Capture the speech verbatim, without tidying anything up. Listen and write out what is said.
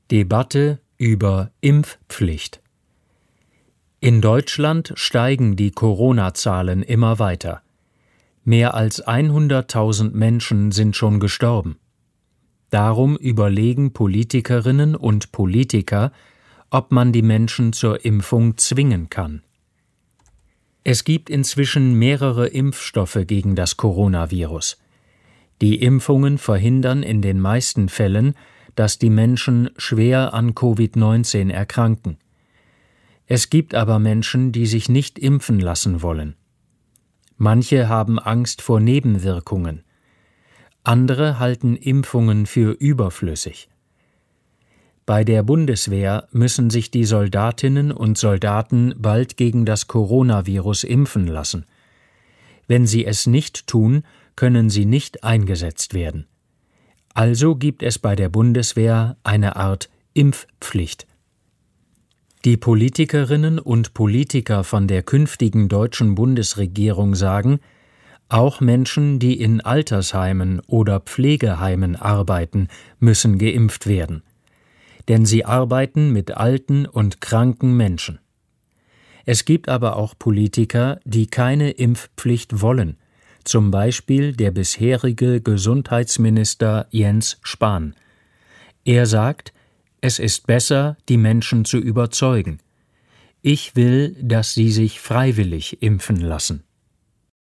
Debatte über Impfpflicht. In Deutschland steigen die Corona-Zahlen immer weiter. Mehr als hunderttausend Menschen sind schon gestorben. Darum überlegen Politikerinnen und Politiker, ob man die Menschen zur Impfung zwingen kann. Es gibt inzwischen mehrere Impfstoffe gegen das Coronavirus. Die Impfungen verhindern in den meisten Fällen, dass die Menschen schwer an Covid neunzehn erkranken. Es gibt aber Menschen, die sich nicht impfen lassen wollen. Manche haben Angst vor Nebenwirkungen. Andere halten Impfungen für überflüssig. Bei der Bundeswehr müssen sich die Soldatinnen und Soldaten bald gegen das Coronavirus impfen lassen. Wenn sie es nicht tun, können sie nicht eingesetzt werden. Also gibt es bei der Bundeswehr eine Art Impfpflicht. Die Politikerinnen und Politiker von der künftigen deutschen Bundesregierung sagen, auch Menschen, die in Altersheimen oder Pflegeheimen arbeiten, müssen geimpft werden. Denn sie arbeiten mit alten und kranken Menschen. Es gibt aber auch Politiker, die keine Impfpflicht wollen, zum Beispiel der bisherige Gesundheitsminister Jens Spahn. Er sagt, es ist besser, die Menschen zu überzeugen. Ich will, dass sie sich freiwillig impfen lassen.